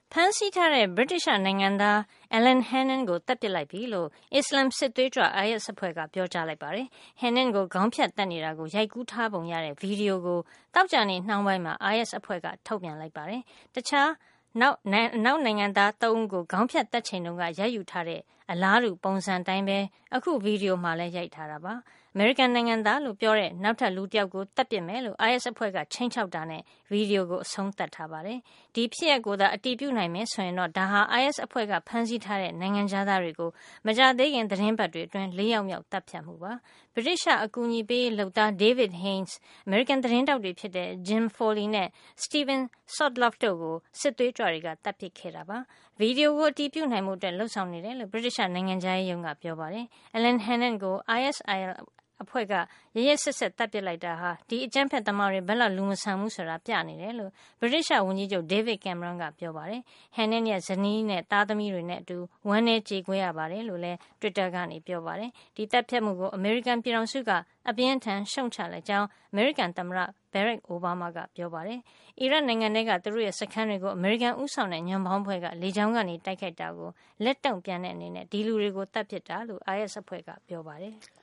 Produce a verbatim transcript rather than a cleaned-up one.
ဖမ်းဆီးထားတဲ့ ဗြိတိသျှနိုင်ငံသား Alan Hannon ကိုသတ်ပစ်လိုက်ပြီလို့အစ္စလာမ်စစ်သွေးကြွ အိုင်အက်စ် အဖွဲ့ကပြောကြားလိုက်ပါတယ်။ Hannon ကိုခေါင်းဖြတ်သတ်နေတာကိုရိုက်ကူးထားပုံရတဲ့ဗီဒီယိုကိုသောကြာနေ့နှောင်းပိုင်းမှာ အိုင်အက်စ် အဖွဲ့ကထုတ်ပြန်လိုက်ပါတယ်။ တခြားနောက်နောက်နိုင်ငံသားသုံးဦးကိုခေါင်းဖြတ်သတ်ချိန်တုန်းကရိုက်ယူထားတဲ့အလားတူပုံစံအတိုင်းပဲအခုဗီဒီယိုမှာလည်းရိုက်ထားတာပါ။ အမေရိကန်နိုင်ငံသားလို့ပြောတဲ့နောက်ထပ်လူတယောက်ကိုသတ်ပစ်မယ်လို့ အိုင်အက်စ် အဖွဲ့ကခြိမ်းခြောက်တာနဲ့ဗီဒီယိုကိုအဆုံးသတ်ထားပါတယ်။ ဒီဖြစ်ရပ်ကိုသာအတည်ပြုနိုင်မယ်ဆိုရင်တော့ဒါဟာ အိုင်အက်စ် အဖွဲ့ကဖမ်းဆီးထားတဲ့နိုင်ငံခြားသားတွေကိုမကြာသေးခင်သီတင်းပတ်တွေအတွင်းလေးယောက်မြောက်သတ်ဖြတ်မှုပါ။ ဗြိတိသျှအကူအညီပေးရေးလုပ်သား David Haines ၊ အမေရိကန်သတင်းထောက်တွေဖြစ်တဲ့ Jim Foley နဲ့ Steven Sotloff တို့ကိုစစ်သွေးကြွတွေကသတ်ပစ်ခဲ့တာပါ။ ဗီဒီယိုကိုအတည်ပြုနိုင်ဖို့လုပ်ဆောင်နေတယ်လို့ဗြိတိသျှနိုင်ငံခြားရေးရုံးကပြောပါတယ်။ Alan Hannon ကို အိုင်အက်စ် အဖွဲ့ကရက်ရက်စက်စက်သတ်ပစ်လိုက်တာဟာဒီအကြမ်းဖက်သမားတွေဘယ်လောက်လူမဆန်ဘူးဆိုတာပြနေတယ်လို့ဗြိတိသျှဝန်ကြီးချုပ် David Cameron ကပြောပါတယ်။ Hannon ရဲ့ဇနီးနဲ့သားသမီးတွေနဲ့အတူဝမ်းနည်းကြေကွဲရပါတယ်လို့လည်းတွစ်တာကနေပြောပါတယ်။ ဒီသတ်ဖြတ်မှုကိုအမေရိကန်ပြည်ထောင်စုကအပြင်းအထန်ရှုတ်ချလိုက်ကြောင်းအမေရိကန်သမ္မတ Barack Obama ကပြောပါတယ်။ အီရတ်နိုင်ငံထဲကသူတို့ရဲ့စခန်းတွေကိုအမေရိကန်ဦးဆောင်တဲ့ညွန့်ပေါင်းအဖွဲ့ကလေကြောင်းကနေတိုက်ခိုက်တာကိုလက်တုန့်ပြန်တဲ့အနေနဲ့ဒီလူတွေကိုသတ်ပစ်တာလို့ အိုင်အက်စ် အဖွဲ့ကပြောပါတယ်။